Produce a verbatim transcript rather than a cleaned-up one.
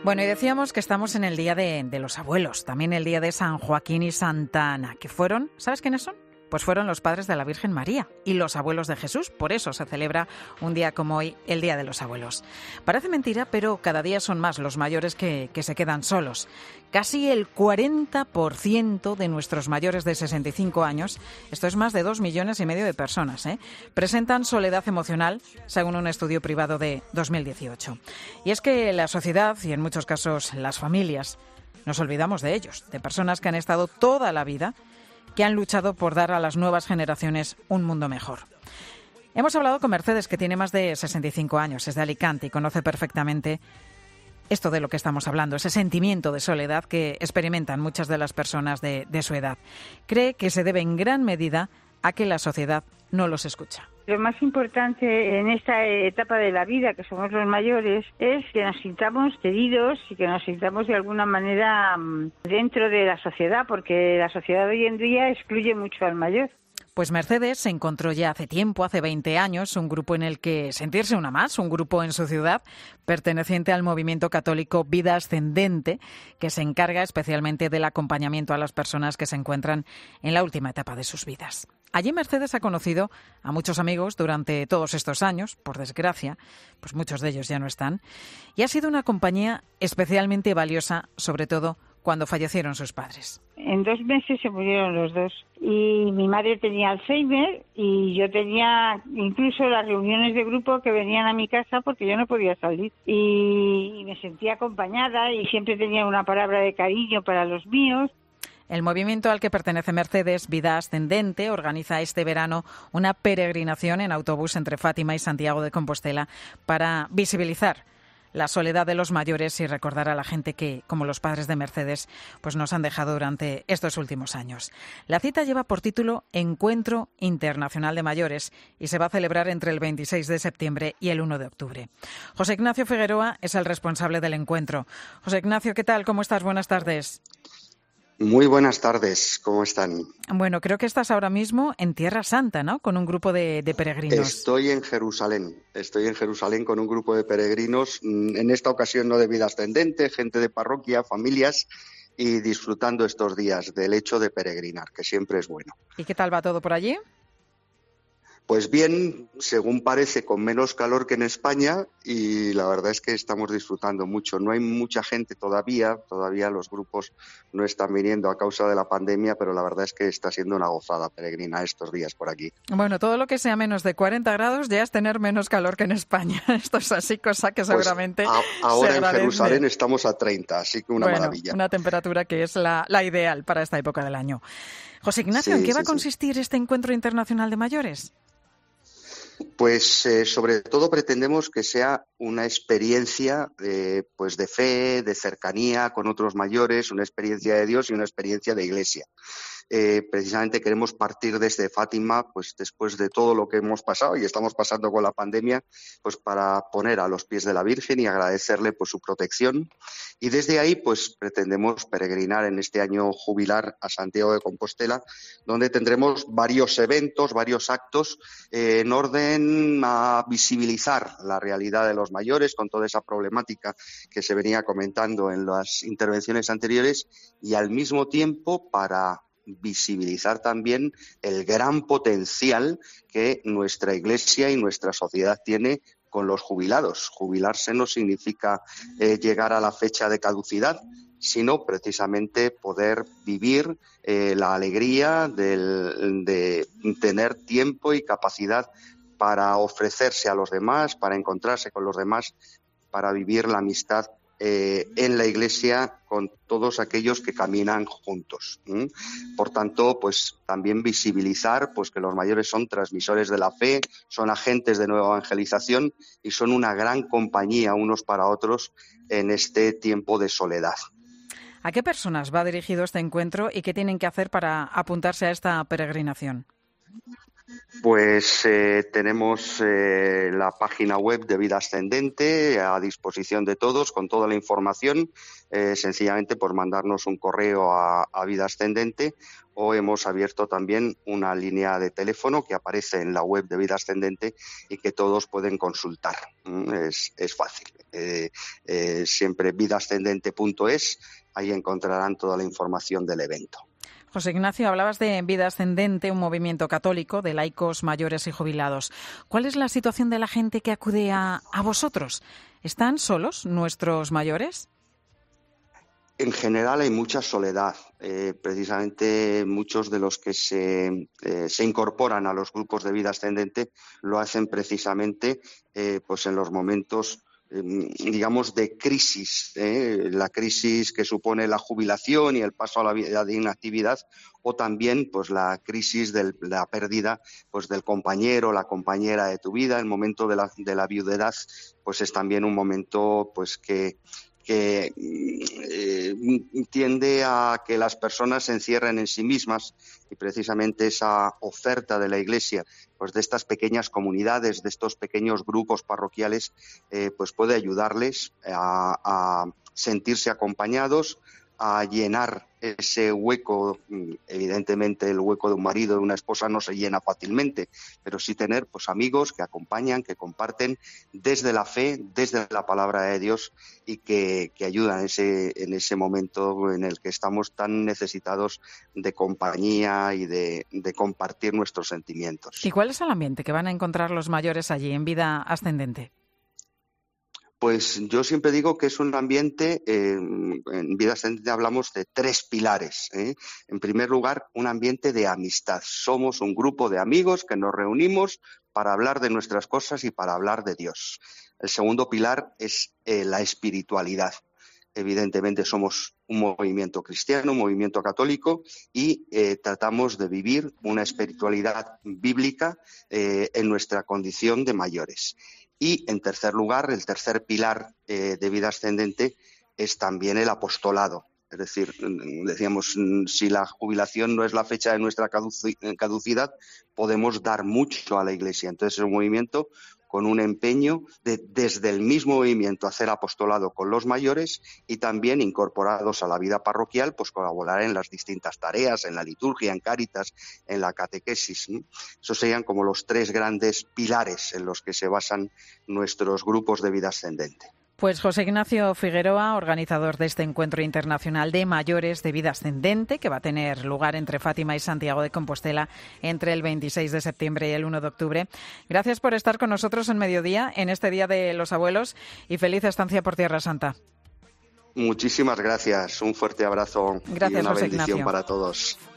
Bueno, y decíamos que estamos en el Día de, de los Abuelos, también el Día de San Joaquín y Santa Ana, que fueron, ¿sabes quiénes son? Pues fueron los padres de la Virgen María y los abuelos de Jesús. Por eso se celebra un día como hoy, el Día de los Abuelos. Parece mentira, pero cada día son más los mayores que, que se quedan solos. Casi el cuarenta por ciento de nuestros mayores de sesenta y cinco años, esto es más de dos millones y medio de personas, ¿eh? presentan soledad emocional, según un estudio privado de dos mil dieciocho. Y es que la sociedad, y en muchos casos las familias, nos olvidamos de ellos, de personas que han estado toda la vida, que han luchado por dar a las nuevas generaciones un mundo mejor. Hemos hablado con Mercedes, que tiene más de sesenta y cinco años, es de Alicante y conoce perfectamente esto de lo que estamos hablando, ese sentimiento de soledad que experimentan muchas de las personas de, de su edad. Cree que se debe en gran medida a que la sociedad no los escucha. Lo más importante en esta etapa de la vida, que somos los mayores, es que nos sintamos queridos y que nos sintamos de alguna manera dentro de la sociedad, porque la sociedad hoy en día excluye mucho al mayor. Pues Mercedes se encontró ya hace tiempo, hace veinte años, un grupo en el que sentirse una más, un grupo en su ciudad perteneciente al movimiento católico Vida Ascendente, que se encarga especialmente del acompañamiento a las personas que se encuentran en la última etapa de sus vidas. Allí Mercedes ha conocido a muchos amigos durante todos estos años, por desgracia, pues muchos de ellos ya no están, y ha sido una compañía especialmente valiosa, sobre todo cuando fallecieron sus padres. En dos meses se murieron los dos y mi madre tenía Alzheimer y yo tenía incluso las reuniones de grupo que venían a mi casa porque yo no podía salir y me sentía acompañada y siempre tenía una palabra de cariño para los míos. El movimiento al que pertenece Mercedes, Vida Ascendente, organiza este verano una peregrinación en autobús entre Fátima y Santiago de Compostela para visibilizar la soledad de los mayores y recordar a la gente que, como los padres de Mercedes, pues nos han dejado durante estos últimos años. La cita lleva por título Encuentro Internacional de Mayores y se va a celebrar entre el veintiséis de septiembre y el uno de octubre. José Ignacio Figueroa es el responsable del encuentro. José Ignacio, ¿qué tal? ¿Cómo estás? Buenas tardes. Muy buenas tardes, ¿cómo están? Bueno, creo que estás ahora mismo en Tierra Santa, ¿no? Con un grupo de, de peregrinos. Estoy en Jerusalén, estoy en Jerusalén con un grupo de peregrinos, en esta ocasión no de Vida Ascendente, gente de parroquia, familias, y disfrutando estos días del hecho de peregrinar, que siempre es bueno. ¿Y qué tal va todo por allí? Pues bien, según parece, con menos calor que en España y la verdad es que estamos disfrutando mucho. No hay mucha gente todavía, todavía los grupos no están viniendo a causa de la pandemia, pero la verdad es que está siendo una gozada peregrina estos días por aquí. Bueno, todo lo que sea menos de cuarenta grados ya es tener menos calor que en España. Esto es así, cosa que seguramente pues a, ahora se en agradece. Jerusalén estamos a treinta, así que una bueno, maravilla. Una temperatura que es la, la ideal para esta época del año. José Ignacio, sí, ¿en qué sí, va a sí. consistir este Encuentro Internacional de Mayores? Pues eh, sobre todo pretendemos que sea una experiencia eh, pues de fe, de cercanía con otros mayores, una experiencia de Dios y una experiencia de Iglesia. Eh, precisamente queremos partir desde Fátima, pues después de todo lo que hemos pasado y estamos pasando con la pandemia, pues para poner a los pies de la Virgen y agradecerle pues su protección. Y desde ahí pues pretendemos peregrinar en este año jubilar a Santiago de Compostela, donde tendremos varios eventos, varios actos eh, en orden a visibilizar la realidad de los mayores con toda esa problemática que se venía comentando en las intervenciones anteriores y al mismo tiempo para visibilizar también el gran potencial que nuestra Iglesia y nuestra sociedad tiene con los jubilados. Jubilarse no significa eh, llegar a la fecha de caducidad, sino precisamente poder vivir eh, la alegría del, de tener tiempo y capacidad para ofrecerse a los demás, para encontrarse con los demás, para vivir la amistad Eh, en la Iglesia con todos aquellos que caminan juntos. ¿Mm? Por tanto, pues también visibilizar pues que los mayores son transmisores de la fe, son agentes de nueva evangelización y son una gran compañía unos para otros en este tiempo de soledad. ¿A qué personas va dirigido este encuentro y qué tienen que hacer para apuntarse a esta peregrinación? Pues eh, tenemos eh, la página web de Vida Ascendente a disposición de todos con toda la información, eh, sencillamente por mandarnos un correo a, a Vida Ascendente, o hemos abierto también una línea de teléfono que aparece en la web de Vida Ascendente y que todos pueden consultar. Es, es fácil. Eh, eh, siempre vida ascendente punto es, ahí encontrarán toda la información del evento. José Ignacio, hablabas de Vida Ascendente, un movimiento católico de laicos mayores y jubilados. ¿Cuál es la situación de la gente que acude a, a vosotros? ¿Están solos nuestros mayores? En general hay mucha soledad. Eh, precisamente muchos de los que se, eh, se incorporan a los grupos de Vida Ascendente lo hacen precisamente eh, pues en los momentos digamos, de crisis, ¿eh? La crisis que supone la jubilación y el paso a la vida de inactividad, o también pues la crisis de la pérdida pues del compañero, la compañera de tu vida. El momento de la, de la viudedad pues es también un momento pues que que eh, tiende a que las personas se encierren en sí mismas, y precisamente esa oferta de la Iglesia, pues de estas pequeñas comunidades, de estos pequeños grupos parroquiales, eh, pues puede ayudarles a, a sentirse acompañados, a llenar ese hueco. Evidentemente el hueco de un marido, de una esposa no se llena fácilmente, pero sí tener pues amigos que acompañan, que comparten desde la fe, desde la palabra de Dios, y que, que ayudan en ese, en ese momento en el que estamos tan necesitados de compañía y de, de compartir nuestros sentimientos. ¿Y cuál es el ambiente que van a encontrar los mayores allí en Vida Ascendente? Pues yo siempre digo que es un ambiente, eh, en Vida Ascendente hablamos de tres pilares, ¿eh? En primer lugar, un ambiente de amistad. Somos un grupo de amigos que nos reunimos para hablar de nuestras cosas y para hablar de Dios. El segundo pilar es eh, la espiritualidad. Evidentemente somos un movimiento cristiano, un movimiento católico, y eh, tratamos de vivir una espiritualidad bíblica eh, en nuestra condición de mayores. Y, en tercer lugar, el tercer pilar eh, de Vida Ascendente es también el apostolado. Es decir, decíamos, si la jubilación no es la fecha de nuestra caducidad, podemos dar mucho a la Iglesia. Entonces, es un movimiento con un empeño de, desde el mismo movimiento, hacer apostolado con los mayores, y también incorporados a la vida parroquial, pues colaborar en las distintas tareas, en la liturgia, en Cáritas, en la catequesis, ¿no? Esos serían como los tres grandes pilares en los que se basan nuestros grupos de Vida Ascendente. Pues José Ignacio Figueroa, organizador de este encuentro internacional de mayores de Vida Ascendente, que va a tener lugar entre Fátima y Santiago de Compostela entre el veintiséis de septiembre y el uno de octubre. Gracias por estar con nosotros en Mediodía, en este Día de los Abuelos, y feliz estancia por Tierra Santa. Muchísimas gracias. Un fuerte abrazo. Gracias, y una José bendición Ignacio. para todos.